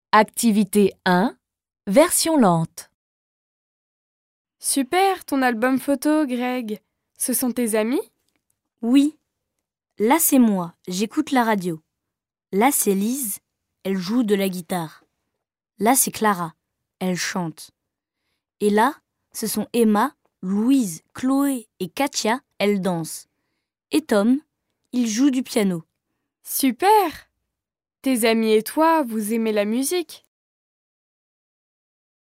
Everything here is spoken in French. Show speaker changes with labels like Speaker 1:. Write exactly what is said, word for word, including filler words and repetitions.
Speaker 1: Activité un, version lente.
Speaker 2: Super, ton album photo, Greg. Ce sont tes amis?
Speaker 3: Oui. Là, c'est moi, j'écoute la radio. Là, c'est Lise, elle joue de la guitare. Là, c'est Clara, elle chante. Et là, ce sont Emma, Louise, Chloé et Katia, elles dansent. Et Tom, il joue du piano.
Speaker 2: Super! Tes amis et toi, vous aimez la musique?